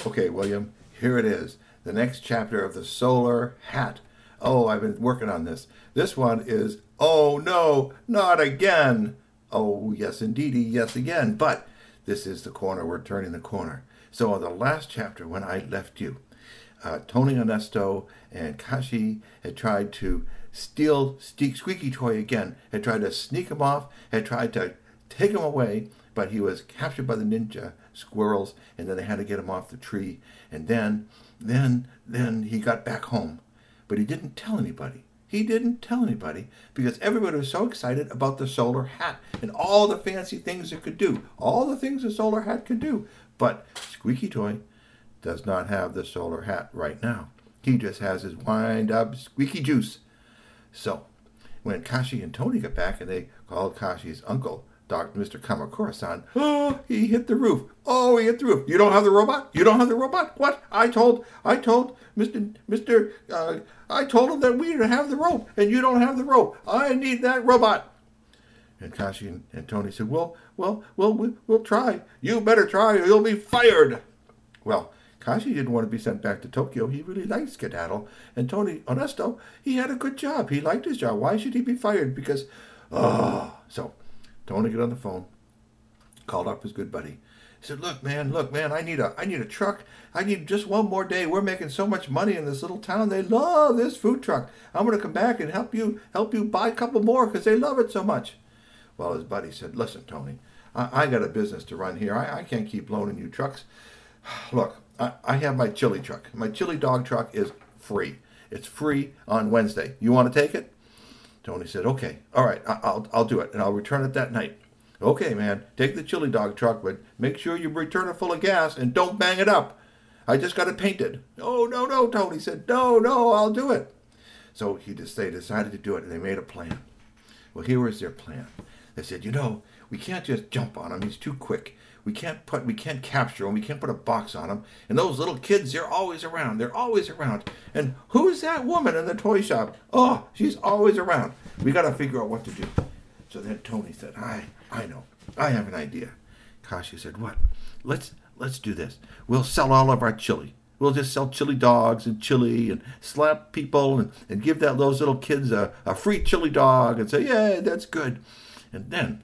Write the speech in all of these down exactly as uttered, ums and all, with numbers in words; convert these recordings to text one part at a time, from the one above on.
Okay, William, here it is. The next chapter of the Solar Hat. Oh, I've been working on this. This one is, oh no, not again. Oh, yes, indeedy, yes, again. But this is the corner. We're turning the corner. So in the last chapter, when I left you, uh, Tony Onesto and Kashi had tried to steal Squeaky Toy again, had tried to sneak him off, had tried to take him away, but he was captured by the ninja squirrels, and then they had to get him off the tree. And then, then, then he got back home. But he didn't tell anybody. He didn't tell anybody because everybody was so excited about the solar hat and all the fancy things it could do. All the things the solar hat could do. But Squeaky Toy does not have the solar hat right now. He just has his wind-up squeaky juice. So, when Kashi and Tony got back and they called Kashi's uncle, Doctor Mister Kamakura-san, oh, he hit the roof. Oh, he hit the roof. You don't have the robot? You don't have the robot? What? I told, I told Mister Mister Uh, I told him that we have the rope, and you don't have the rope. I need that robot. And Kashi and, and Tony said, well, well, well, we, we'll try. You better try or you'll be fired. Well, Kashi didn't want to be sent back to Tokyo. He really liked Skedaddle. And Tony Onesto, he had a good job. He liked his job. Why should he be fired? Because, oh, so Tony got on the phone, called up his good buddy. He said, look, man, look, man, I need a I need a truck. I need just one more day. We're making so much money in this little town. They love this food truck. I'm going to come back and help you help you buy a couple more because they love it so much. Well, his buddy said, listen, Tony, I, I got a business to run here. I, I can't keep loaning you trucks. Look, I, I have my chili truck. My chili dog truck is free. It's free on Wednesday. You want to take it? Tony said, okay, all right, I, I'll, I'll do it, and I'll return it that night. Okay, man, take the chili dog truck, but make sure you return it full of gas and don't bang it up. I just got it painted. Oh, no, no, Tony said, no, no, I'll do it. So he just, they decided to do it, and they made a plan. Well, here was their plan. They said, you know, we can't just jump on him. He's too quick. We can't put, we can't capture him. We can't put a box on him. And those little kids, they're always around. They're always around. And who's that woman in the toy shop? Oh, she's always around. We got to figure out what to do. So then Tony said, I, I know. I have an idea. Kashi said, what? Let's, let's do this. We'll sell all of our chili. We'll just sell chili dogs and chili and slap people and, and give that those little kids a, a free chili dog and say, yeah, that's good. And then,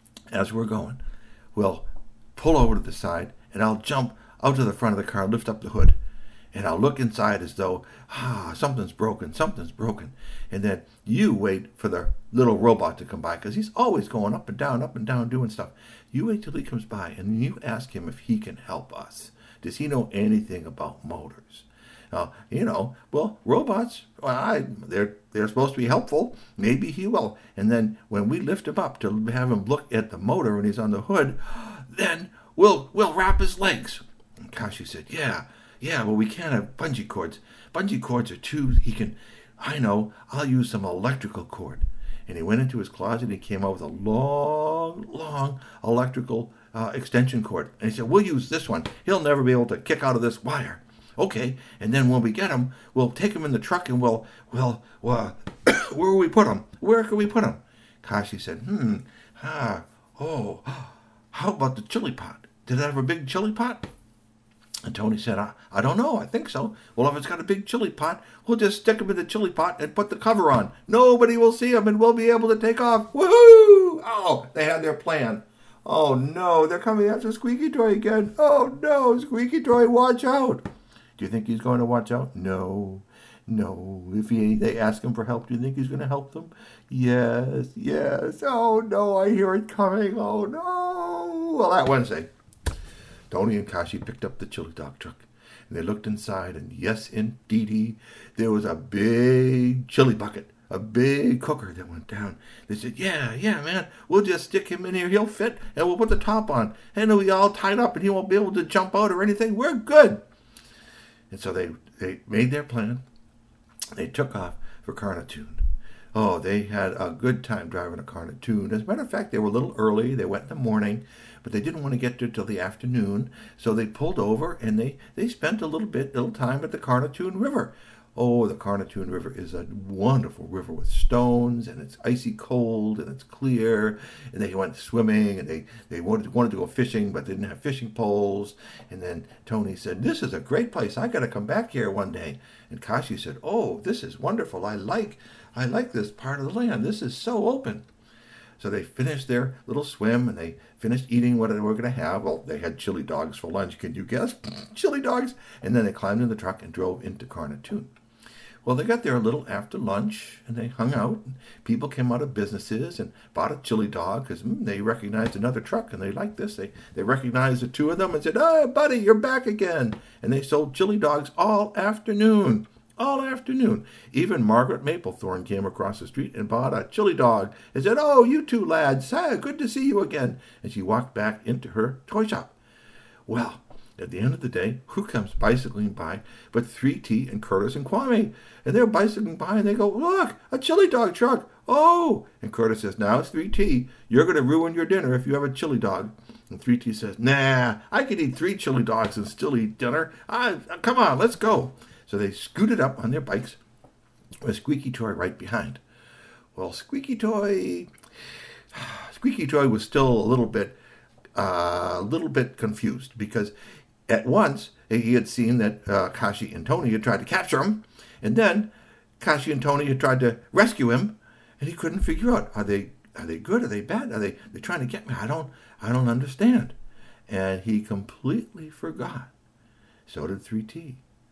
as we're going, we'll pull over to the side, and I'll jump out to the front of the car, lift up the hood, and I'll look inside as though, ah, something's broken, something's broken. And then you wait for the little robot to come by, because he's always going up and down, up and down, doing stuff. You wait till he comes by, and you ask him if he can help us. Does he know anything about motors? Now, you know, well, robots, well, I, they're they're supposed to be helpful. Maybe he will. And then when we lift him up to have him look at the motor when he's on the hood, then we'll we'll wrap his legs. And Kashi said, yeah, yeah, well, we can't have bungee cords. Bungee cords are too, he can, I know, I'll use some electrical cord. And he went into his closet and he came out with a long, long electrical uh, extension cord. And he said, we'll use this one. He'll never be able to kick out of this wire. Okay, and then when we get him, we'll take him in the truck and we'll, well, well where will we put him? Where can we put him? Kashi said, hmm, ah, oh, how about the chili pot? Did it have a big chili pot? And Tony said, I, I don't know, I think so. Well, if it's got a big chili pot, we'll just stick him in the chili pot and put the cover on. Nobody will see him and we'll be able to take off. Woohoo! Oh, they had their plan. Oh, no, they're coming after Squeaky Toy again. Oh, no, Squeaky Toy, watch out. Do you think he's going to watch out? No, no. If he, they ask him for help, do you think he's going to help them? Yes, yes. Oh, no, I hear it coming. Oh, no. Well, that Wednesday, Tony and Kashi picked up the chili dog truck, and they looked inside, and yes, indeedy, there was a big chili bucket, a big cooker that went down. They said, yeah, yeah, man, we'll just stick him in here. He'll fit, and we'll put the top on, and he'll be all tied up, and he won't be able to jump out or anything. We're good. And so they, they made their plan. They took off for Carnatoon. Oh, they had a good time driving to Carnatoon. As a matter of fact, they were a little early. They went in the morning, but they didn't want to get there till the afternoon. So they pulled over, and they, they spent a little bit, little time at the Carnatoon River. Oh, the Carnatoon River is a wonderful river with stones, and it's icy cold, and it's clear. And they went swimming, and they, they wanted, wanted to go fishing, but they didn't have fishing poles. And then Tony said, this is a great place. I got to come back here one day. And Kashi said, oh, this is wonderful. I like, I like this part of the land. This is so open. So they finished their little swim, and they finished eating what they were going to have. Well, they had chili dogs for lunch. Can you guess? Chili dogs. And then they climbed in the truck and drove into Carnatoon. Well, they got there a little after lunch, and they hung out. And people came out of businesses and bought a chili dog because mm, they recognized another truck, and they liked this. They they recognized the two of them and said, oh, buddy, you're back again. And they sold chili dogs all afternoon. All afternoon. Even Margaret Maplethorne came across the street and bought a chili dog and said, oh, you two lads, ah, good to see you again. And she walked back into her toy shop. Well, at the end of the day, who comes bicycling by but three T and Curtis and Kwame? And they're bicycling by and they go, look, a chili dog truck. Oh! And Curtis says, now it's three T. You're going to ruin your dinner if you have a chili dog. And three T says, nah, I could eat three chili dogs and still eat dinner. I, come on, let's go. So they scooted up on their bikes with Squeaky Toy right behind. Well, Squeaky Toy, Squeaky Toy was still a little bit, uh, a little bit confused because at once he had seen that uh, Kashi and Tony had tried to capture him, and then Kashi and Tony had tried to rescue him, and he couldn't figure out, are they are they good? Are they bad? Are they they trying to get me? I don't I don't understand. And he completely forgot. So did three T.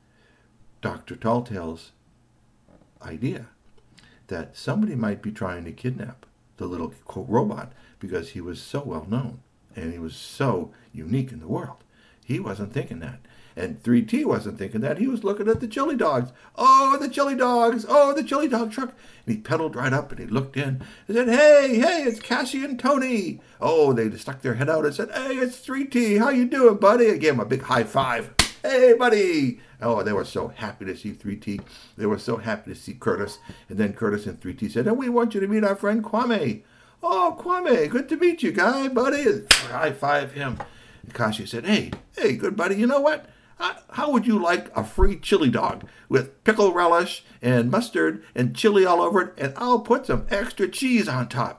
Doctor Talltail's idea that somebody might be trying to kidnap the little robot because he was so well known and he was so unique in the world. He wasn't thinking that. And three T wasn't thinking that. He was looking at the chili dogs. Oh, the chili dogs. Oh, the chili dog truck. And he pedaled right up and he looked in and said, hey, hey, it's Kashi and Tony. Oh, they stuck their head out and said, hey, it's three T. How you doing, buddy? I gave him a big high five. Hey, buddy. Oh, they were so happy to see three T. They were so happy to see Curtis. And then Curtis and three T said, and we want you to meet our friend Kwame. Oh, Kwame, good to meet you, guy, buddy. High five him. And Kashi said, hey, hey, good buddy, you know what? How would you like a free chili dog with pickle relish and mustard and chili all over it, and I'll put some extra cheese on top?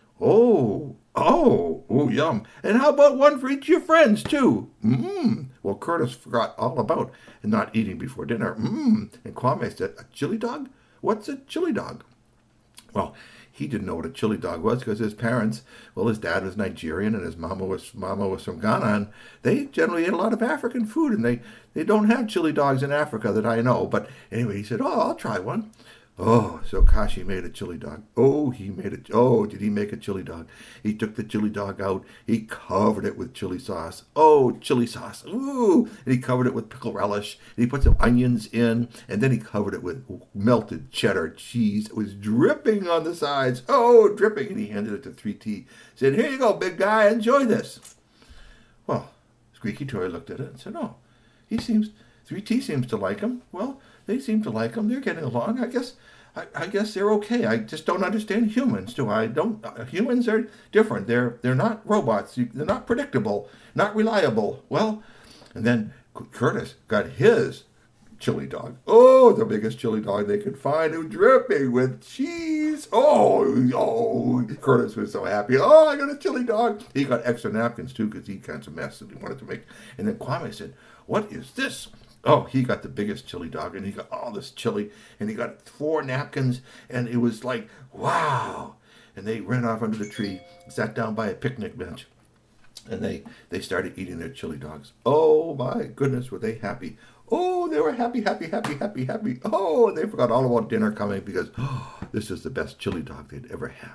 Oh, oh, oh, yum. And how about one for each of your friends, too? Mmm. Well, Curtis forgot all about not eating before dinner. Mmm. And Kwame said, a chili dog? What's a chili dog? Well, he didn't know what a chili dog was because his parents, well, his dad was Nigerian and his mama was mama was from Ghana, and they generally ate a lot of African food, and they, they don't have chili dogs in Africa that I know. But anyway, he said, oh, I'll try one. Oh, so Kashi made a chili dog. Oh, he made it. Oh, did he make a chili dog? He took the chili dog out. He covered it with chili sauce. Oh, chili sauce. Ooh. And he covered it with pickle relish. And he put some onions in. And then he covered it with melted cheddar cheese. It was dripping on the sides. Oh, dripping. And he handed it to three T. Said, here you go, big guy. Enjoy this. Well, Squeaky Toy looked at it and said, oh, he seems, three T seems to like him. Well, they seem to like him. They're getting along. I guess I, I guess they're okay. I just don't understand humans, do I? Don't uh, humans are different. They're they're not robots. You, they're not predictable, not reliable. Well, and then Curtis got his chili dog. Oh, the biggest chili dog they could find. It was dripping with cheese. Oh, oh, Curtis was so happy. Oh, I got a chili dog. He got extra napkins too because he kind of mess that he wanted to make. And then Kwame said, what is this? Oh, he got the biggest chili dog, and he got all this chili, and he got four napkins, and it was like, wow. And they ran off under the tree, sat down by a picnic bench, and they, they started eating their chili dogs. Oh, my goodness, were they happy. Oh, they were happy, happy, happy, happy, happy. Oh, they forgot all about dinner coming because oh, this is the best chili dog they'd ever had.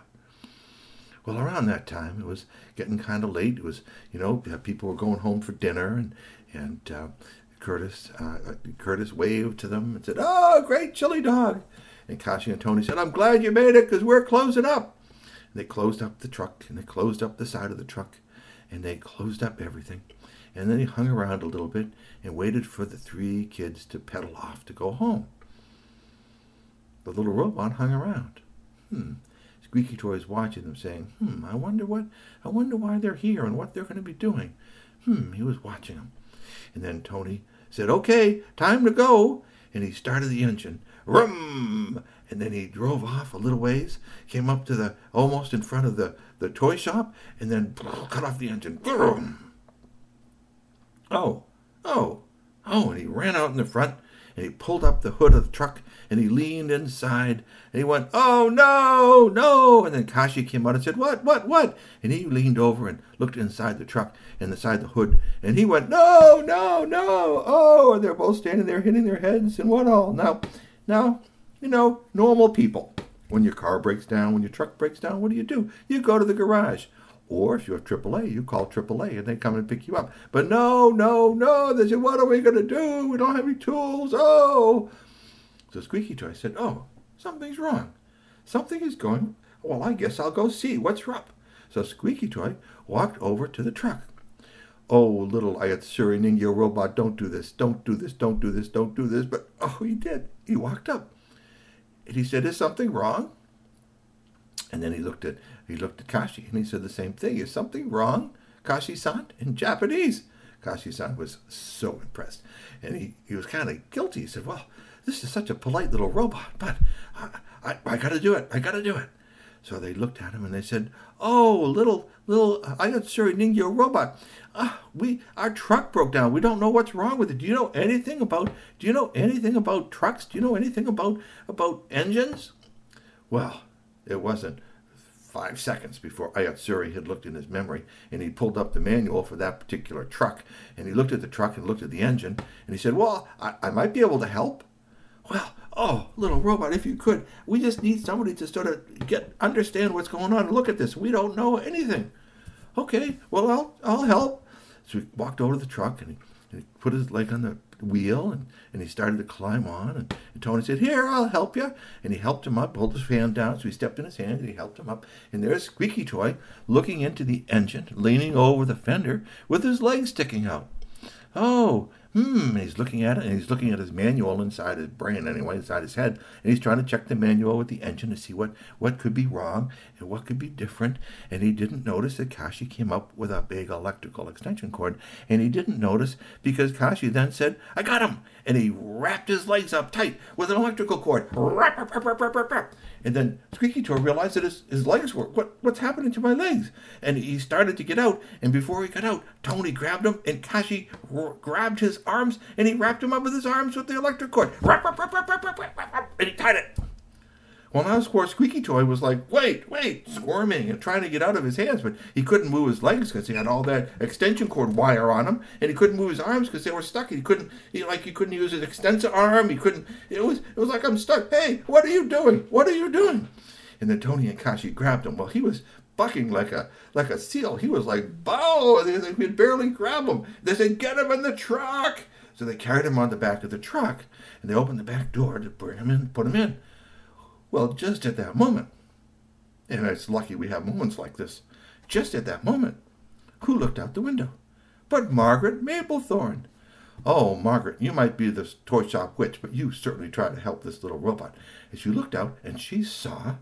Well, around that time, it was getting kind of late. It was, you know, people were going home for dinner, and, and, uh, Curtis uh, Curtis waved to them and said, oh, great chili dog. And Kashi and Tony said, I'm glad you made it because we're closing up. And they closed up the truck, and they closed up the side of the truck, and they closed up everything. And then he hung around a little bit and waited for the three kids to pedal off to go home. The little robot hung around. Hmm. Squeaky Toy was watching them saying, hmm, I wonder what, I wonder why they're here and what they're going to be doing. Hmm, he was watching them. And then Tony said, okay, time to go. and he started the engine. Rum! And then he drove off a little ways, came up to the, almost in front of the, the toy shop, and then cut off the engine. Boom! Oh, oh, oh, and he ran out in the front, and he pulled up the hood of the truck, and he leaned inside, and he went, oh, no, no, and then Kashi came out and said, what, what, what? And he leaned over and looked inside the truck, and inside the hood, and he went, no, no, no, oh, and they're both standing there hitting their heads, and what all? Now, now, you know, normal people, when your car breaks down, when your truck breaks down, what do you do? You go to the garage. Or if you have triple A, you call triple A and they come and pick you up. But no, no, no. They said, what are we going to do? We don't have any tools. Oh. So Squeaky Toy said, oh, something's wrong. Something is going. Well, I guess I'll go see what's up. So Squeaky Toy walked over to the truck. Oh, little Ayatsuri Ningyo robot, don't do this. Don't do this. Don't do this. Don't do this. But, oh, he did. He walked up. And he said, is something wrong? And then he looked at he looked at Kashi, and he said the same thing. Is something wrong, Kashi-san? In Japanese. Kashi-san was so impressed. And he, he was kind of guilty. He said, well, this is such a polite little robot, but I, I, I got to do it. I got to do it. So they looked at him, and they said, oh, little, little Ayatsuri Ningyo robot, uh, we our truck broke down. We don't know what's wrong with it. Do you know anything about, do you know anything about trucks? Do you know anything about, about engines? Well, it wasn't five seconds before Ayatsuri had looked in his memory, and he pulled up the manual for that particular truck, and he looked at the truck and looked at the engine, and he said, well, I, I might be able to help. Well, oh, little robot, if you could, we just need somebody to sort of get understand what's going on and look at this. We don't know anything. Okay, well, I'll I'll help. So he walked over to the truck, and he, and he put his leg on the wheel, and, and he started to climb on, and, and Tony said, here, I'll help you. And he helped him up, pulled his fan down, so he stepped in his hand, and he helped him up. And there's Squeaky Toy looking into the engine, leaning over the fender with his legs sticking out. Oh, hmm, and he's looking at it, and he's looking at his manual inside his brain anyway, inside his head, and he's trying to check the manual with the engine to see what, what could be wrong and what could be different, and he didn't notice that Kashi came up with a big electrical extension cord, and he didn't notice because Kashi then said, I got him, and he wrapped his legs up tight with an electrical cord, rap, rap, rap, rap, rap, rap. And then Squeaky Toy realized that his, his legs were, what, what's happening to my legs? And he started to get out, and before he got out, Tony grabbed him, and Kashi r- grabbed his arms, and he wrapped him up with his arms with the electric cord. Rap, rap, rap, rap, rap, rap, rap, rap, and he tied it. Well, now, of course, Squeaky Toy was like, wait, wait, squirming and trying to get out of his hands, but he couldn't move his legs because he had all that extension cord wire on him, and he couldn't move his arms because they were stuck. He couldn't, he, like, he couldn't use his extensor arm. He couldn't, it was, it was like, I'm stuck. Hey, what are you doing? What are you doing? And then Tony and Kashi grabbed him. Well, he was bucking like a like a seal. He was like, bow, they, they could barely grab him. They said, get him in the truck. So they carried him on the back of the truck, and they opened the back door to bring him in, put him in. Well, just at that moment, and it's lucky we have moments like this, just at that moment, who looked out the window? But Margaret Maplethorne. Oh, Margaret, you might be the toy shop witch, but you certainly try to help this little robot. And she looked out, and she saw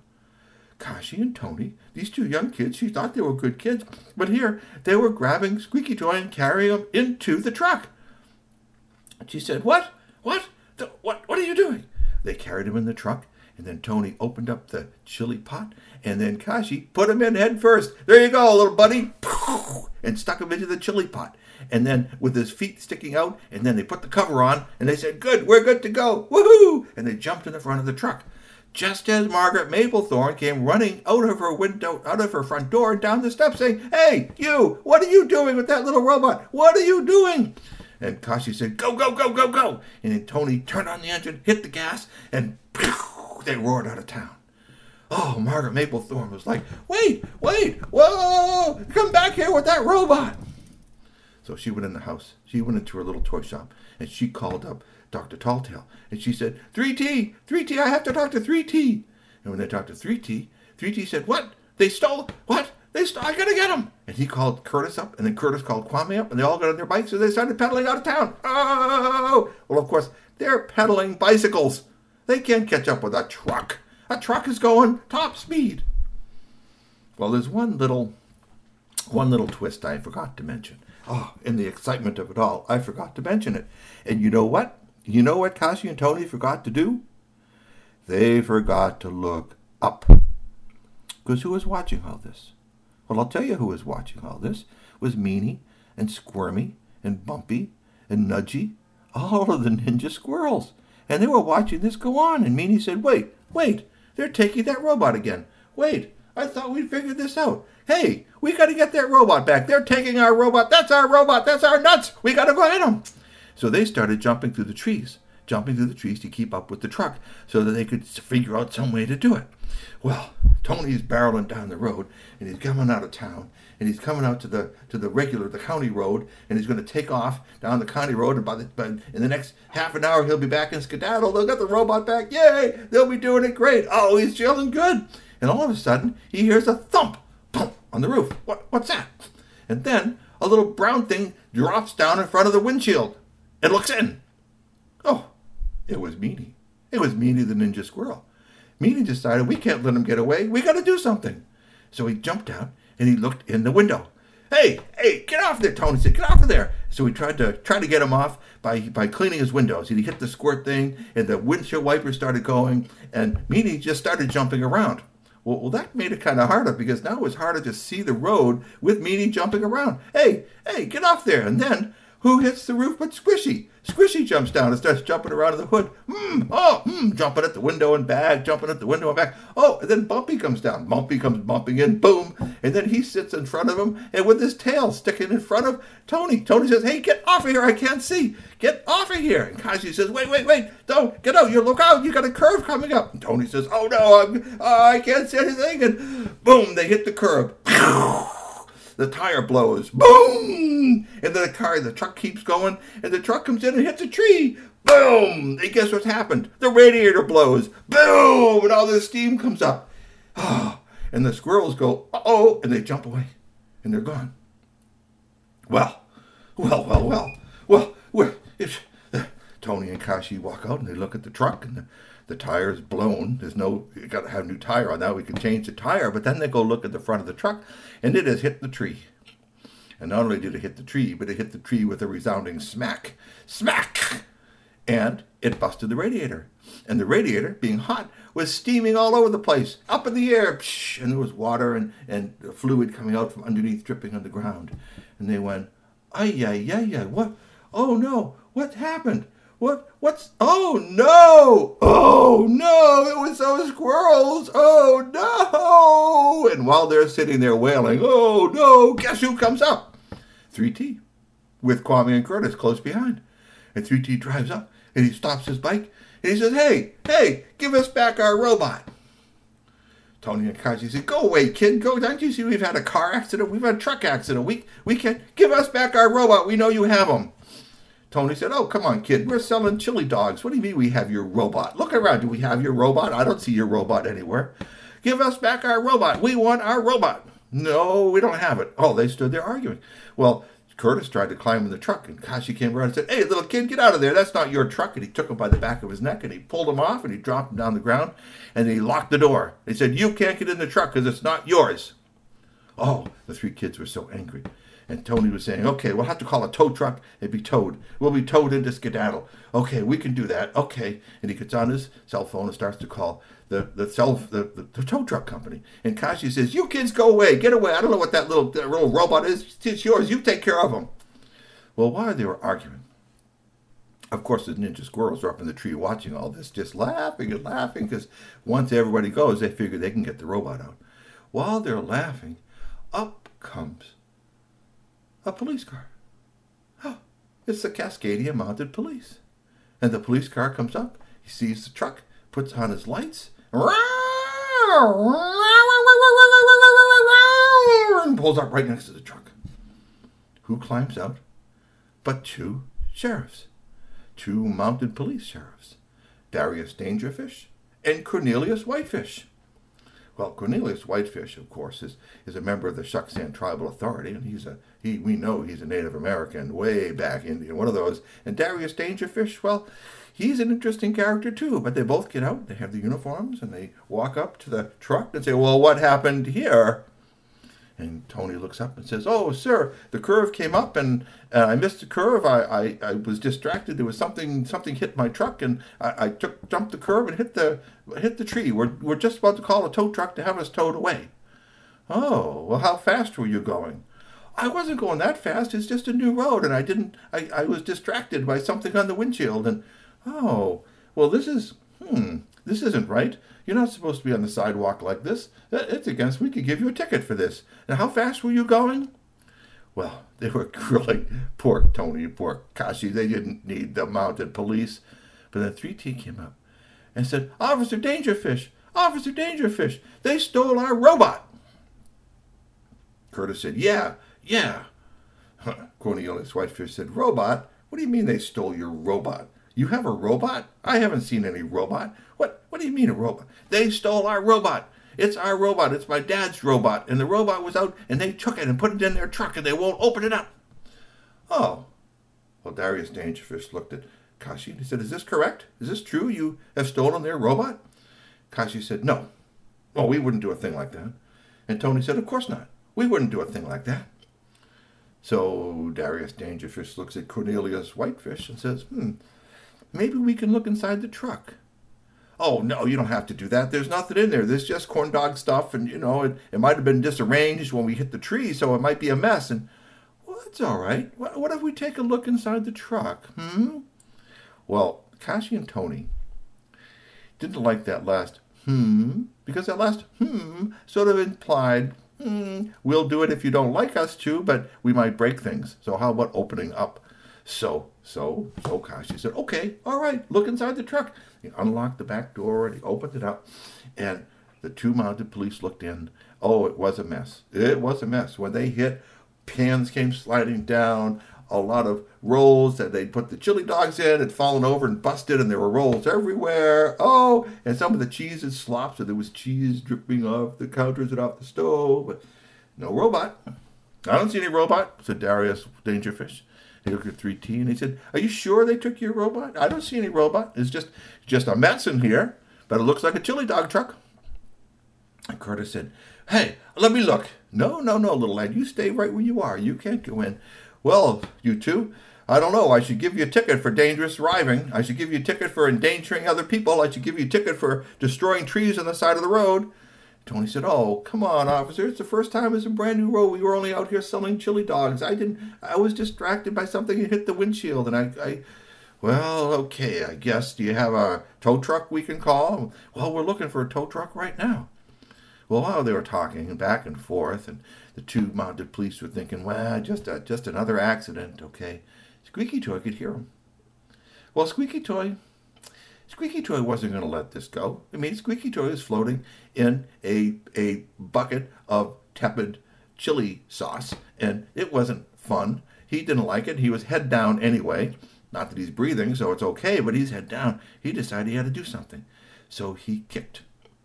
Kashi and Tony, these two young kids. She thought they were good kids, but here they were grabbing Squeaky Toy and carrying him into the truck. And she said, what? What? The, what? What are you doing? They carried him in the truck, and then Tony opened up the chili pot, and then Kashi put him in head first. There you go, little buddy, and stuck him into the chili pot. And then with his feet sticking out, and then they put the cover on, and they said, good, we're good to go, woohoo! And they jumped in the front of the truck. Just as Margaret Maplethorne came running out of her window, out of her front door, and down the steps, saying, hey, you, what are you doing with that little robot? What are you doing? And Kashi said, go, go, go, go, go. And then Tony turned on the engine, hit the gas, and they roared out of town. Oh, Margaret Maplethorne was like, wait, wait, whoa, come back here with that robot. So she went in the house. She went into her little toy shop, and she called up Doctor Talltail, and she said, three T, three T, I have to talk to three T. And when they talked to three T, three T said, what? They stole, what? They stole, I gotta get them. And he called Curtis up, and then Curtis called Kwame up, and they all got on their bikes, and they started pedaling out of town. Oh! Well, of course, they're pedaling bicycles. They can't catch up with a truck. A truck is going top speed. Well, there's one little, one little twist I forgot to mention. Oh, in the excitement of it all, I forgot to mention it. And you know what? You know what Kashi and Tony forgot to do? They forgot to look up. Because who was watching all this? Well, I'll tell you who was watching all this. It was Meanie and Squirmy and Bumpy and Nudgy, all of the ninja squirrels. And they were watching this go on. And Meanie said, wait, wait, they're taking that robot again. Wait, I thought we'd figured this out. Hey, we got to get that robot back. They're taking our robot. That's our robot. That's our nuts. We got to go get them. So they started jumping through the trees, jumping through the trees to keep up with the truck so that they could figure out some way to do it. Well, Tony's barreling down the road, and he's coming out of town, and he's coming out to the to the regular, the county road, and he's going to take off down the county road, and by the, by, in the next half an hour, he'll be back in Skedaddle. They'll get the robot back. Yay! They'll be doing it great. Oh, he's feeling good. And all of a sudden, he hears a thump, thump on the roof. What? What's that? And then a little brown thing drops down in front of the windshield and looks in. Oh, it was Meanie. It was Meanie the Ninja Squirrel. Meanie decided we can't let him get away. We got to do something. So he jumped out and he looked in the window. Hey, hey, get off there, Tony said. Get off of there. So he tried to try to get him off by by cleaning his windows. And he hit the squirt thing, and the windshield wipers started going, and Meanie just started jumping around. Well, well, that made it kind of harder because now it was harder to see the road with Meanie jumping around. Hey, hey, get off there. And then who hits the roof but Squishy? Squishy jumps down and starts jumping around in the hood. Hmm, oh, hmm, jumping at the window and back, jumping at the window and back. Oh, and then Bumpy comes down. Bumpy comes bumping in, boom. And then he sits in front of him and with his tail sticking in front of Tony. Tony says, hey, get off of here. I can't see. Get off of here. And Kashi says, wait, wait, wait. Don't get out. You look out. You got a curve coming up. And Tony says, oh, no, I'm, oh, I can't see anything. And boom, they hit the curb. The tire blows. Boom! And then the car, the truck keeps going, and the truck comes in and hits a tree. Boom! And guess what's happened? The radiator blows. Boom! And all this steam comes up. Oh, and the squirrels go, uh-oh, and they jump away. And they're gone. Well, well, well, well. Well, well if, uh, Tony and Kashi walk out, and they look at the truck, and the The tire's blown. There's no, you got to have a new tire on that. We can change the tire. But then they go look at the front of the truck, and it has hit the tree. And not only did it hit the tree, but it hit the tree with a resounding smack. Smack! And it busted the radiator. And the radiator, being hot, was steaming all over the place, up in the air. Psh, and there was water and, and fluid coming out from underneath, dripping on the ground. And they went, ay, ay, ay, ay, what? Oh, no, what happened? What, what's, oh no, oh no, it was those squirrels, oh no. And while they're sitting there wailing, oh no, guess who comes up? three T, with Kwame and Curtis close behind. And three T drives up, and he stops his bike, and he says, hey, hey, give us back our robot. Tony and Kashi said, go away, kid, go, don't you see we've had a car accident, we've had a truck accident, we, we can't, give us back our robot, we know you have them. Tony said, oh, come on, kid. We're selling chili dogs. What do you mean we have your robot? Look around. Do we have your robot? I don't see your robot anywhere. Give us back our robot. We want our robot. No, we don't have it. Oh, they stood there arguing. Well, Curtis tried to climb in the truck, and Kashi came around and said, hey, little kid, get out of there. That's not your truck. And he took him by the back of his neck, and he pulled him off, and he dropped him down the ground, and he locked the door. He said, you can't get in the truck because it's not yours. Oh, the three kids were so angry. And Tony was saying, okay, we'll have to call a tow truck and be towed. We'll be towed into Skedaddle. Okay, we can do that. Okay. And he gets on his cell phone and starts to call the the, cell, the, the, the tow truck company. And Kashi says, you kids go away. Get away. I don't know what that little, that little robot is. It's yours. You take care of him. Well, while they were arguing, of course, the ninja squirrels are up in the tree watching all this, just laughing and laughing, because once everybody goes, they figure they can get the robot out. While they're laughing, up comes a police car. Oh, it's the Cascadia Mounted Police. And the police car comes up. He sees the truck, puts on his lights, and pulls up right next to the truck. Who climbs out but two sheriffs, two mounted police sheriffs, Darius Dangerfish and Cornelius Whitefish. Well, Cornelius Whitefish, of course, is, is a member of the Shuksan Tribal Authority, and he's a he we know he's a Native American, way back Indian, one of those. And Darius Dangerfish, well, he's an interesting character too. But they both get out, they have the uniforms, and they walk up to the truck and say, well, what happened here? And Tony looks up and says, "Oh, sir, the curve came up and uh, I missed the curve. I, I, I was distracted. There was something something hit my truck and I, I took jumped the curve and hit the hit the tree. We're we're just about to call a tow truck to have us towed away." "Oh, well, how fast were you going?" "I wasn't going that fast. It's just a new road and I didn't. I, I was distracted by something on the windshield and oh, well, this is hmm, this isn't right. You're not supposed to be on the sidewalk like this. It's against, we could give you a ticket for this. Now, how fast were you going?" Well, they were grilling poor Tony and poor Kashi. They didn't need the mounted police. But then three T came up and said, "Officer Dangerfish, Officer Dangerfish, they stole our robot." Curtis said, "Yeah, yeah." Cornelius Whitefish said, "Robot? What do you mean they stole your robot? You have a robot? I haven't seen any robot. What What do you mean a robot? They stole our robot. It's our robot. It's my dad's robot. And the robot was out, and they took it and put it in their truck, and they won't open it up." "Oh." Well, Darius Dangerfish looked at Kashi and he said, "Is this correct? Is this true? You have stolen their robot?" Kashi said, "No. Oh, we wouldn't do a thing like that." And Tony said, "Of course not. We wouldn't do a thing like that." So Darius Dangerfish looks at Cornelius Whitefish and says, hmm, maybe we can look inside the truck. "Oh, no, you don't have to do that. There's nothing in there. There's just corn dog stuff, and, you know, it, it might have been disarranged when we hit the tree, so it might be a mess." And, "Well, that's all right. What, what if we take a look inside the truck, hmm?" Well, Kashi and Tony didn't like that last hmm, because that last hmm sort of implied, hmm, we'll do it if you don't like us to, but we might break things. So how about opening up? So, so, so Kashi said, "Okay, all right, look inside the truck." He unlocked the back door and he opened it up, and the two mounted police looked in. Oh, it was a mess. It was a mess. When they hit, pans came sliding down. A lot of rolls that they'd put the chili dogs in had fallen over and busted, and there were rolls everywhere. Oh, and some of the cheese had slopped, so there was cheese dripping off the counters and off the stove. But no robot. "I don't see any robot," said Darius Dangerfish. He looked at three T and he said, "Are you sure they took your robot? I don't see any robot. It's just just a mess in here, but it looks like a chili dog truck." And Curtis said, "Hey, let me look." "No, no, no, little lad. You stay right where you are. You can't go in." "Well, you two, I don't know. I should give you a ticket for dangerous driving. I should give you a ticket for endangering other people. I should give you a ticket for destroying trees on the side of the road." Tony said, "Oh, come on, officer. It's the first time it's a brand new road. We were only out here selling chili dogs. I didn't, I was distracted by something and hit the windshield. And I, I, well, okay, I guess. Do you have a tow truck we can call?" "Well, we're looking for a tow truck right now." Well, while they were talking back and forth, and the two mounted police were thinking, well, just a, just another accident, okay. Squeaky Toy could hear them. Well, Squeaky Toy... Squeaky Toy wasn't going to let this go. I mean, Squeaky Toy was floating in a a bucket of tepid chili sauce, and it wasn't fun. He didn't like it. He was head down anyway. Not that he's breathing, so it's okay, but he's head down. He decided he had to do something. So he kicked.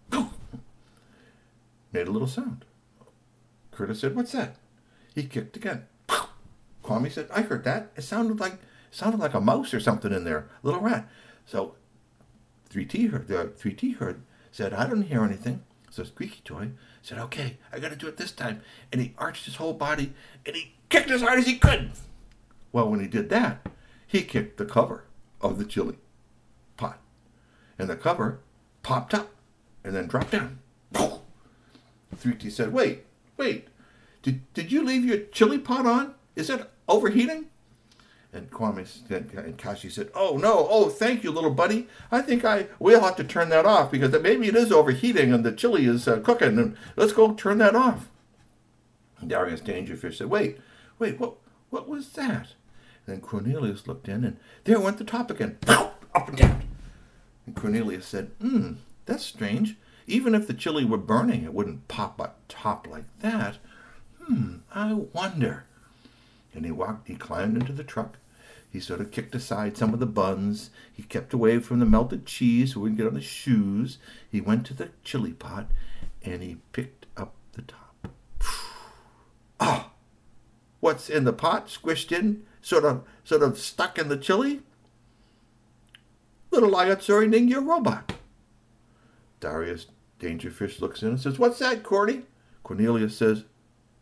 Made a little sound. Curtis said, "What's that?" He kicked again. Kwame said, "I heard that. It sounded like it sounded like a mouse or something in there, a little rat." So three T heard, the three T heard, said, "I didn't hear anything." So Squeaky Toy said, "Okay, I got to do it this time." And he arched his whole body, and he kicked as hard as he could. Well, when he did that, he kicked the cover of the chili pot. And the cover popped up and then dropped down. three T said, wait, wait, did, did you leave your chili pot on? Is it overheating?" And Kwame said, and Kashi said, "Oh, no. Oh, thank you, little buddy. I think I will have to turn that off because maybe it is overheating and the chili is uh, cooking. And let's go turn that off." And Darius Dangerfish said, wait, wait, what what was that? And then Cornelius looked in, and there went the top again, up and down. And Cornelius said, hmm, that's strange. Even if the chili were burning, it wouldn't pop up top like that. Hmm, I wonder. And he walked, he climbed into the truck. He sort of kicked aside some of the buns. He kept away from the melted cheese so he wouldn't get on his shoes. He went to the chili pot, and he picked up the top. Ah! What's in the pot, squished in, sort of sort of stuck in the chili? Little Ayatsuri Ningyo robot. Darius Dangerfish looks in and says, what's that, Cordy? Cornelius says,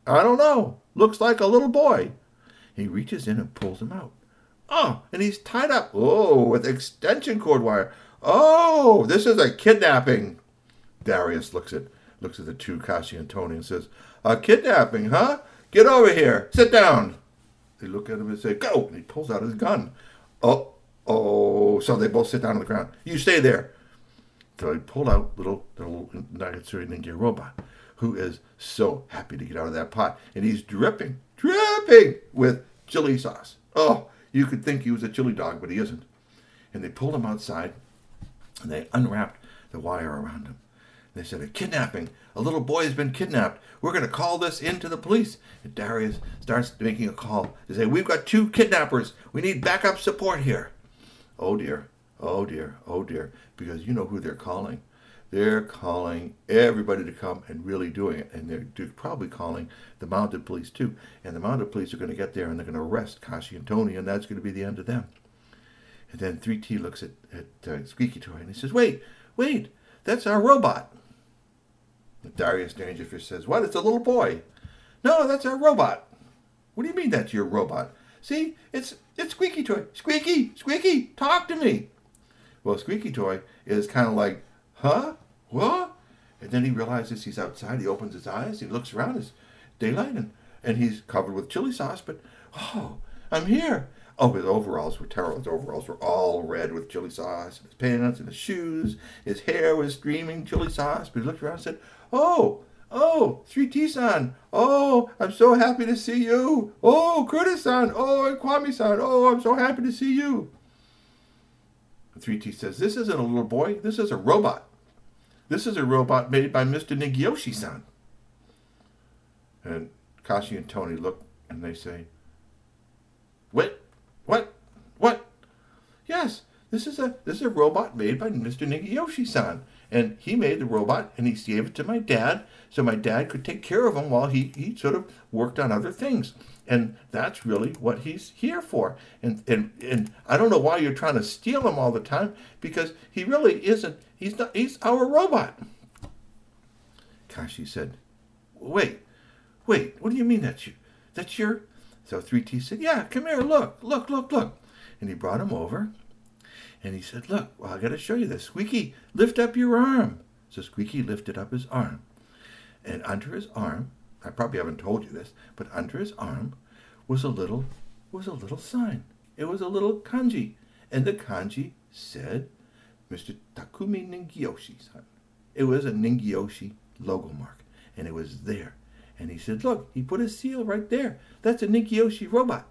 I don't know. Looks like a little boy. He reaches in and pulls him out. Oh, and he's tied up. Oh, with extension cord wire. Oh, this is a kidnapping. Darius looks at looks at the two, Kashi and Tony, and says, a kidnapping, huh? Get over here. Sit down. They look at him and say, go. And he pulls out his gun. Oh, oh. So they both sit down on the ground. You stay there. So he pulled out little, little Nagatsuri Ninja robot, who is so happy to get out of that pot. And he's dripping, dripping with chili sauce. Oh, you could think he was a chili dog, but he isn't. And they pulled him outside, and they unwrapped the wire around him. They said, a kidnapping. A little boy has been kidnapped. We're going to call this in to the police. And Darius starts making a call to say, we've got two kidnappers. We need backup support here. Oh, dear. Oh, dear. Oh, dear. Because you know who they're calling. They're calling everybody to come and really doing it. And they're, they're probably calling the mounted police, too. And the mounted police are going to get there, and they're going to arrest Kashi and Tony, and that's going to be the end of them. And then three T looks at, at uh, Squeaky Toy, and he says, wait, wait, that's our robot. Darius Dangerfish says, what? It's a little boy. No, that's our robot. What do you mean that's your robot? See, it's it's Squeaky Toy. Squeaky, Squeaky, talk to me. Well, Squeaky Toy is kind of like, huh? What? And then he realizes he's outside. He opens his eyes. He looks around. It's daylight, and, and he's covered with chili sauce. But, oh, I'm here. Oh, his overalls were terrible. His overalls were all red with chili sauce. And his pants and his shoes. His hair was streaming chili sauce. But he looked around and said, oh, oh, three T-san. Oh, I'm so happy to see you. Oh, Curtis-san. Oh, and Kwame-san. Oh, I'm so happy to see you. And three T says, this isn't a little boy. This is a robot. This is a robot made by Mister Nigioshi-san. And Kashi and Tony look and they say, what? What? What? Yes, this is a this is a robot made by Mister Nigioshi-san. And he made the robot and he gave it to my dad so my dad could take care of him while he, he sort of worked on other things. And that's really what he's here for. And, and and I don't know why you're trying to steal him all the time, because he really isn't. He's not. He's our robot. Kashi said, wait, wait, what do you mean that's you? That's your... So three T said, yeah, come here, look, look, look, look. And he brought him over. And he said, look, well, I got to show you this. Squeaky, lift up your arm. So Squeaky lifted up his arm. And under his arm, I probably haven't told you this, but under his arm was a little was a little sign. It was a little kanji. And the kanji said, Mister Takumi Ningyoshi-san. It was a Ningyoshi logo mark. And it was there. And he said, look, he put his seal right there. That's a Ningyoshi robot.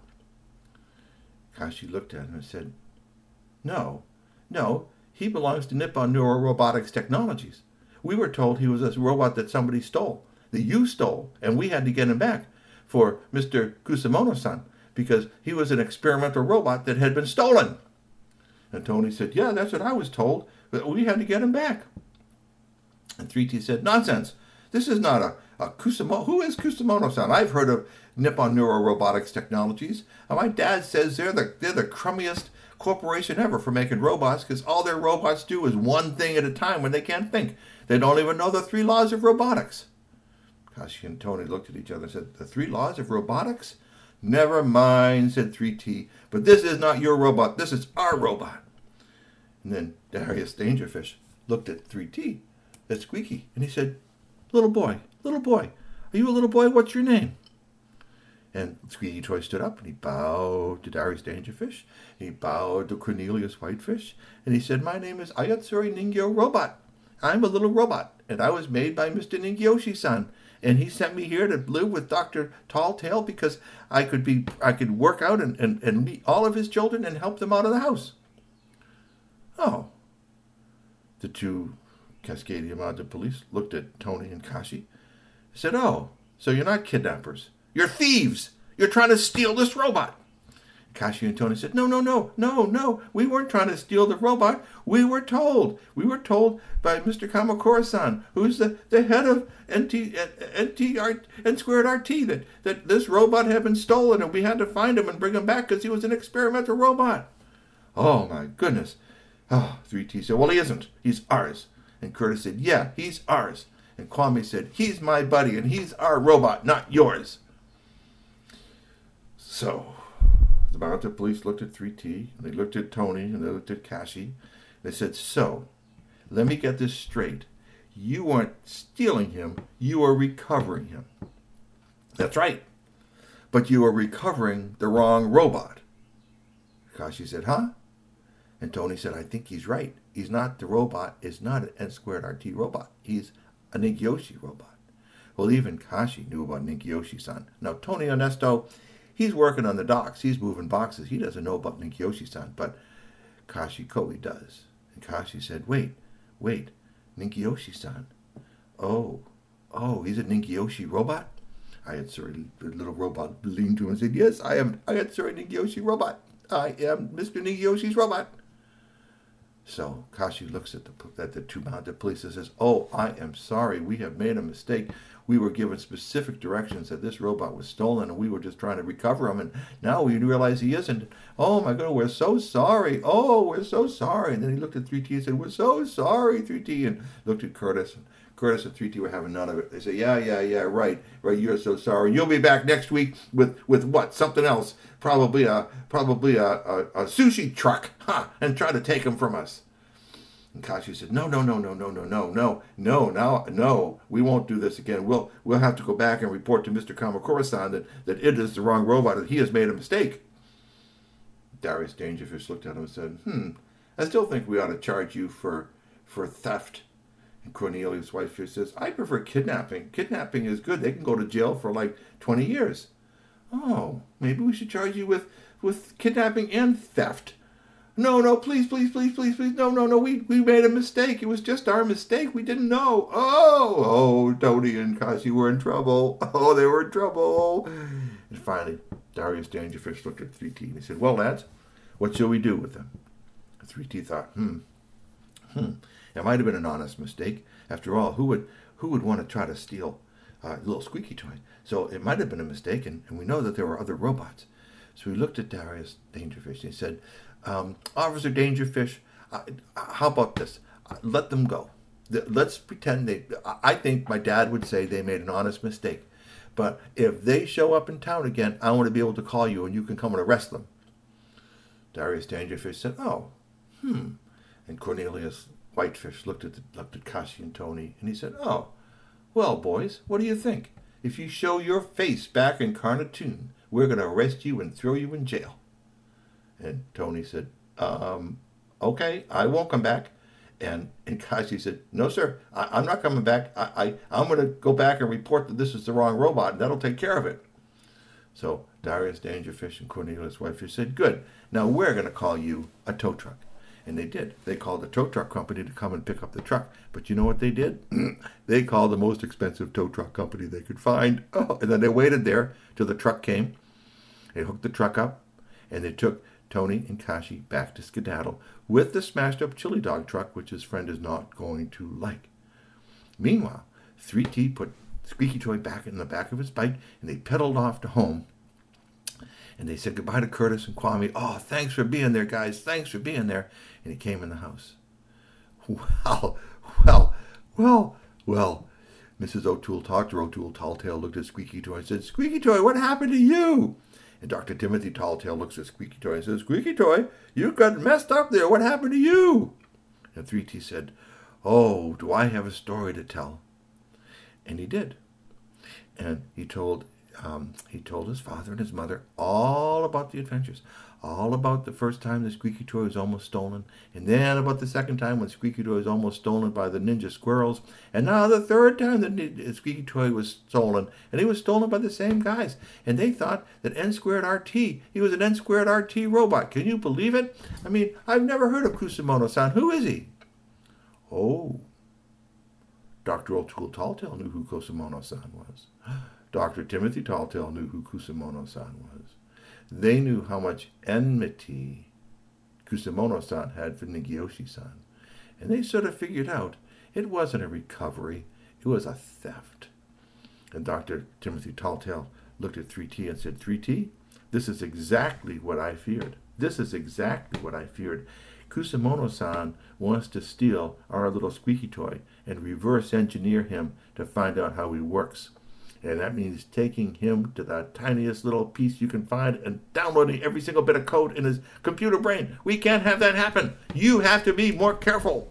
Kashi looked at him and said, No, no, he belongs to Nippon Neuro Robotics Technologies. We were told he was a robot that somebody stole, that you stole, and we had to get him back for Mister Kusamono-san, because he was an experimental robot that had been stolen. And Tony said, yeah, that's what I was told, but we had to get him back. And three T said, nonsense. This is not a, a Kusamono. Who is Kusamono-san? I've heard of Nippon Neuro Robotics Technologies. And my dad says they're the, they're the crummiest corporation ever for making robots, because all their robots do is one thing at a time when they can't think. They don't even know the three laws of robotics. Kashi and Tony looked at each other and said, the three laws of robotics? Never mind, said three T. But this is not your robot. This is our robot. And then Darius Dangerfish looked at three T, at Squeaky, and he said, little boy, little boy, are you a little boy? What's your name? And Squeaky Toy stood up and he bowed to Darius Dangerfish. He bowed to Cornelius Whitefish. And he said, my name is Ayatsuri Ningyo Robot. I'm a little robot, and I was made by Mister Ningyoshi-san. And he sent me here to live with Doctor Talltail because I could be I could work out and, and, and meet all of his children and help them out of the house. Oh. The two Cascadia Mounted Police looked at Tony and Kashi. Said, oh, so you're not kidnappers. You're thieves. You're trying to steal this robot. Kashi and Tony said, no, no, no, no, no. We weren't trying to steal the robot. We were told. We were told by Mister Kamakura-san, who's the, the head of N T, N T, N squared R T, that, that this robot had been stolen and we had to find him and bring him back because he was an experimental robot. Oh, my goodness. Oh, three T said, well, he isn't. He's ours. And Curtis said, yeah, he's ours. And Kwame said, he's my buddy and he's our robot, not yours. So the mounted police looked at three T, and they looked at Tony, and they looked at Kashi. They said, so, let me get this straight. You weren't stealing him, you were recovering him. That's right. But you were recovering the wrong robot. Kashi said, huh? And Tony said, I think he's right. He's not the robot. It's not an N squared R T robot. He's a Ningyoshi robot. Well, even Kashi knew about Ningyoshi-san. Now, Tony Onesto, he's working on the docks. He's moving boxes. He doesn't know about Ningyoshi-san, but Kashi Koi does. And Kashi said, wait, wait, Ningyoshi-san. Oh, oh, he's a Ningyoshi robot? I had Sir, the little robot leaned to him and said, yes, I am, I had Sir Ningyoshi robot. I am Mister Ningyoshi's robot. So Kashi looks at the, at the two mounted police and says, oh, I am sorry. We have made a mistake. We were given specific directions that this robot was stolen, and we were just trying to recover him, and now we realize he isn't. Oh, my God, we're so sorry. Oh, we're so sorry. And then he looked at three T and said, we're so sorry, three T, and looked at Curtis. And Curtis and three T were having none of it. They say, yeah, yeah, yeah, right, right, you're so sorry. You'll be back next week with, with what? Something else. Probably a, probably a, a, a sushi truck, huh, and try to take him from us. And Kashi said, no, no, no, no, no, no, no, no, no, now, no, we won't do this again. We'll we'll have to go back and report to Mister Kamakura-san that, that it is the wrong robot, that he has made a mistake. Darius Dangerfish looked at him and said, hmm, I still think we ought to charge you for for theft. And Cornelius Whitefish says, I prefer kidnapping. Kidnapping is good. They can go to jail for like twenty years. Oh, maybe we should charge you with, with kidnapping and theft. No, no, please, please, please, please, please. No, no, no, we, we made a mistake. It was just our mistake. We didn't know. Oh, oh, Tony and Kashi were in trouble. Oh, they were in trouble. And finally, Darius Dangerfish looked at three T and he said, well, lads, what shall we do with them? And three T thought, hmm, hmm, it might have been an honest mistake. After all, who would who would want to try to steal uh, a little squeaky toy? So it might have been a mistake, and, and we know that there were other robots. So he looked at Darius Dangerfish and he said, um, Officer Dangerfish, uh, how about this? Uh, let them go. Let's pretend they... I think my dad would say they made an honest mistake. But if they show up in town again, I want to be able to call you and you can come and arrest them. Darius Dangerfish said, oh, hmm. And Cornelius Whitefish looked at the, looked at Kashi and Tony and he said, oh, well, boys, what do you think? If you show your face back in Carnatoon, we're going to arrest you and throw you in jail. And Tony said, um, okay, I won't come back. And, and Kashi said, no, sir, I, I'm not coming back. I, I, I'm going to go back and report that this is the wrong robot, and that'll take care of it. So Darius Dangerfish and Cornelius Whitefish said, good, now we're going to call you a tow truck. And they did. They called the tow truck company to come and pick up the truck. But you know what they did? They called the most expensive tow truck company they could find. Oh, and then they waited there till the truck came. They hooked the truck up, and they took Tony and Kashi back to Skedaddle with the smashed-up chili dog truck, which his friend is not going to like. Meanwhile, three T put Squeaky Toy back in the back of his bike, and they pedaled off to home. And they said goodbye to Curtis and Kwame. Oh, thanks for being there, guys. Thanks for being there. And he came in the house. Well, well, well, well. Missus O'Toole, Doctor O'Toole Talltail looked at Squeaky Toy and said, Squeaky Toy, what happened to you? And Doctor Timothy Talltail looks at Squeaky Toy and says, Squeaky Toy, you got messed up there. What happened to you? And three T said, oh, do I have a story to tell? And he did. And he told um, he told his father and his mother all about the adventures, all about the first time the Squeaky Toy was almost stolen, and then about the second time when Squeaky Toy was almost stolen by the ninja squirrels, and now the third time the Squeaky Toy was stolen, and he was stolen by the same guys, and they thought that N squared R T, he was an N squared R T robot. Can you believe it? I mean, I've never heard of Kusumono-san. Who is he? Oh, Doctor O'Toole Talltail knew who Kusumono-san was. Doctor Timothy Talltail knew who Kusumono-san was. They knew how much enmity Kusumono-san had for Ningyoshi-san. And they sort of figured out it wasn't a recovery, it was a theft. And Doctor Timothy Talltail looked at three T and said, three T, this is exactly what I feared. This is exactly what I feared. Kusamono-san wants to steal our little squeaky toy and reverse engineer him to find out how he works. And that means taking him to the tiniest little piece you can find and downloading every single bit of code in his computer brain. We can't have that happen. You have to be more careful.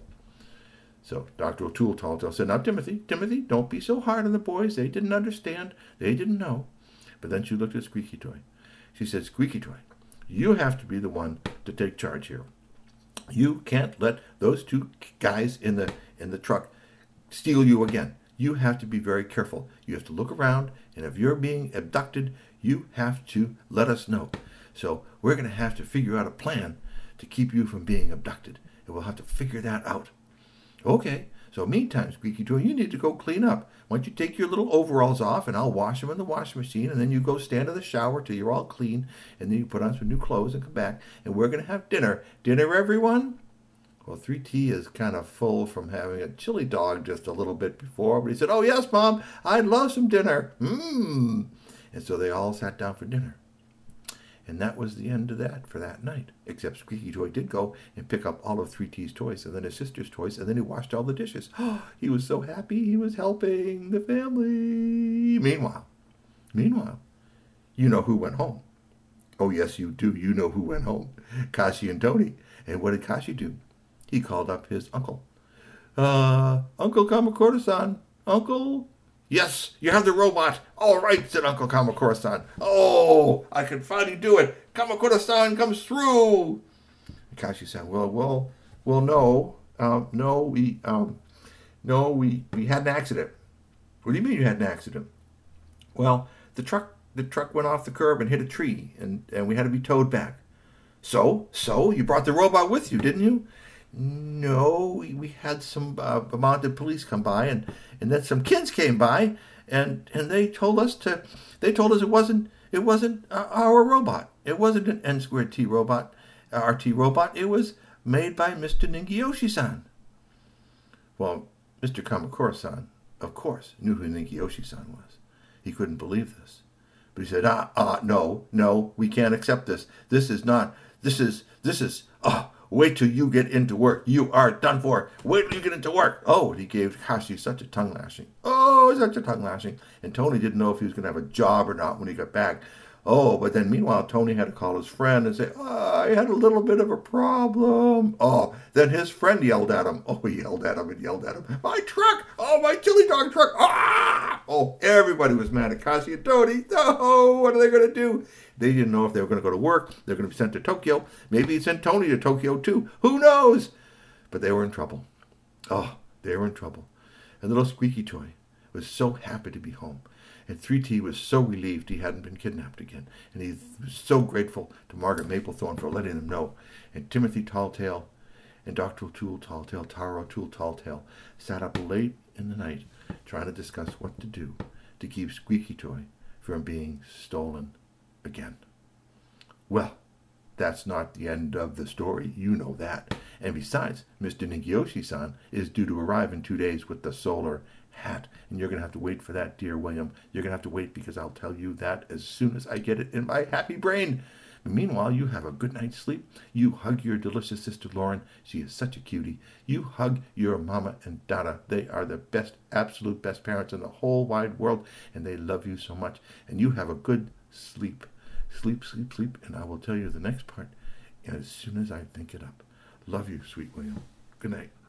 So Doctor O'Toole Tall said, now, Timothy, Timothy, don't be so hard on the boys. They didn't understand. They didn't know. But then she looked at Squeaky Toy. She said, Squeaky Toy, you have to be the one to take charge here. You can't let those two guys in the in the truck steal you again. You have to be very careful. You have to look around, and if you're being abducted, you have to let us know. So we're going to have to figure out a plan to keep you from being abducted, and we'll have to figure that out. Okay, so meantime, Squeaky Toy, you need to go clean up. Why don't you take your little overalls off, and I'll wash them in the washing machine, and then you go stand in the shower till you're all clean, and then you put on some new clothes and come back, and we're going to have dinner. Dinner, everyone? Well, three T is kind of full from having a chili dog just a little bit before, but he said, oh, yes, Mom, I'd love some dinner. Mmm. And so they all sat down for dinner. And that was the end of that for that night, except Squeaky Toy did go and pick up all of three T's toys and then his sister's toys, and then he washed all the dishes. Oh, he was so happy he was helping the family. Meanwhile, meanwhile, you know who went home. Oh, yes, you do. You know who went home. Kashi and Tony. And what did Kashi do? He called up his uncle. Uh, Uncle Kamakura-san. Uncle? Yes, you have the robot. All right, said Uncle Kamakura-san. Oh, I can finally do it. Kamakura-san comes through. Kashi said, well, well, well, no. Um, no, we, um, no, we, we had an accident. What do you mean you had an accident? Well, the truck, the truck went off the curb and hit a tree, and, and we had to be towed back. So, so, you brought the robot with you, didn't you? No, we, we had some uh, mounted police come by, and, and then some kids came by, and, and they told us to they told us it wasn't it wasn't uh, our robot. It wasn't an N squared T robot, uh, R T robot. It was made by Mister Ningyoshi-san. Well, Mister Kamakura-san, of course, knew who Ningyoshi-san was. He couldn't believe this, but he said, ah, ah, no, no, we can't accept this. This is not. This is this is. Ah. Wait till you get into work. You are done for. Wait till you get into work. Oh, he gave Kashi such a tongue lashing. Oh, such a tongue lashing. And Tony didn't know if he was going to have a job or not when he got back. Oh, but then meanwhile, Tony had to call his friend and say, oh, I had a little bit of a problem. Oh, then his friend yelled at him. Oh, he yelled at him and yelled at him. My truck. Oh, my chili dog truck. Ah! Oh, everybody was mad at Kashi and Tony. Oh, what are they going to do? They didn't know if they were going to go to work. They were going to be sent to Tokyo. Maybe he sent Tony to Tokyo too. Who knows? But they were in trouble. Oh, they were in trouble. And little Squeaky Toy was so happy to be home. And three T was so relieved he hadn't been kidnapped again. And he was so grateful to Margaret Maplethorne for letting them know. And Timothy Talltail and Doctor O'Toole Talltail, Tara O'Toole Talltail, sat up late in the night trying to discuss what to do to keep Squeaky Toy from being stolen again. Well, that's not the end of the story. You know that. And besides, Mister Ningyoshi-san is due to arrive in two days with the solar hat. And you're going to have to wait for that, dear William. You're going to have to wait because I'll tell you that as soon as I get it in my happy brain. But meanwhile, you have a good night's sleep. You hug your delicious sister Lauren. She is such a cutie. You hug your mama and Dada. They are the best, absolute best parents in the whole wide world. And they love you so much. And you have a good sleep. Sleep, sleep, sleep, and I will tell you the next part as soon as I think it up. Love you, sweet William. Good night.